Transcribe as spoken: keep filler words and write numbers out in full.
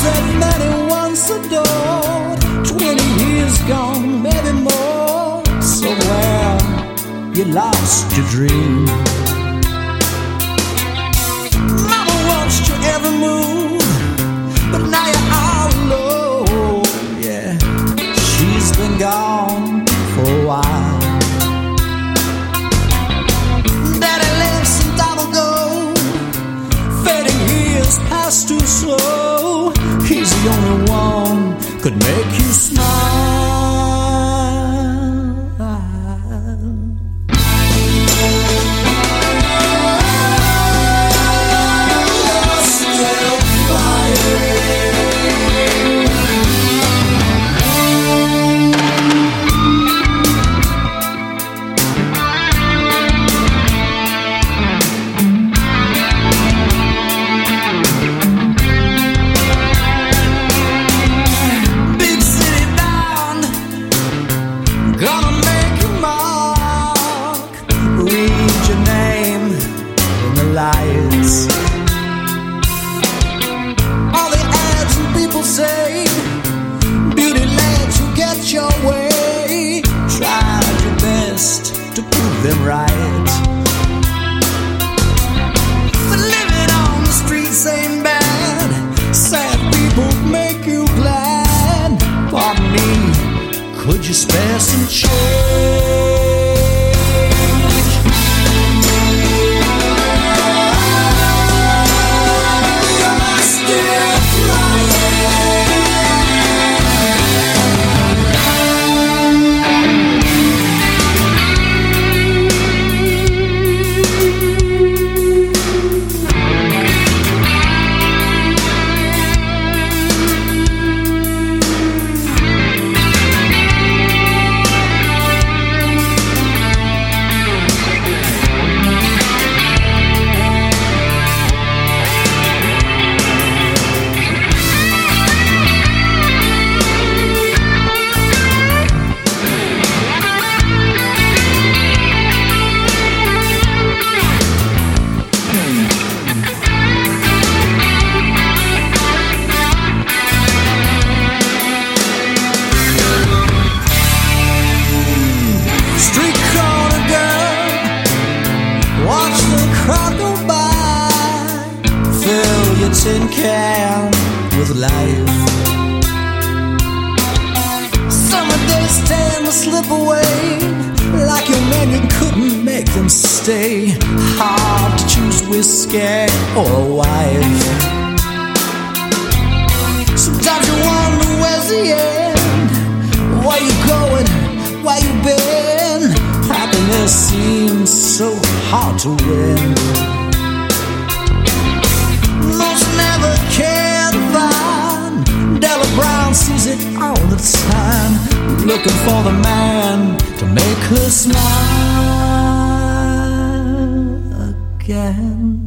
that many once adored. Twenty years gone, maybe more. Somewhere you lost your dream. Mama watched your every move, but now you're all alone. Yeah, she's been gone for a while. Daddy left some time ago. Fading years pass too slow. He's the only one could make you smile. All the ads and people say, beauty lads who get your way. Tried your best to prove them right, but living on the streets ain't bad. Sad people make you glad. Pardon me, could you spare some change? Tin can with life. Summer days tend to slip away like your man, you couldn't make them stay. Hard to choose whiskey or a wife. Sometimes you wonder where's the end. Where you going? Where you been? Happiness seems so hard to win. Most never cared to find. Della Brown sees it all the time, looking for the man to make her smile again.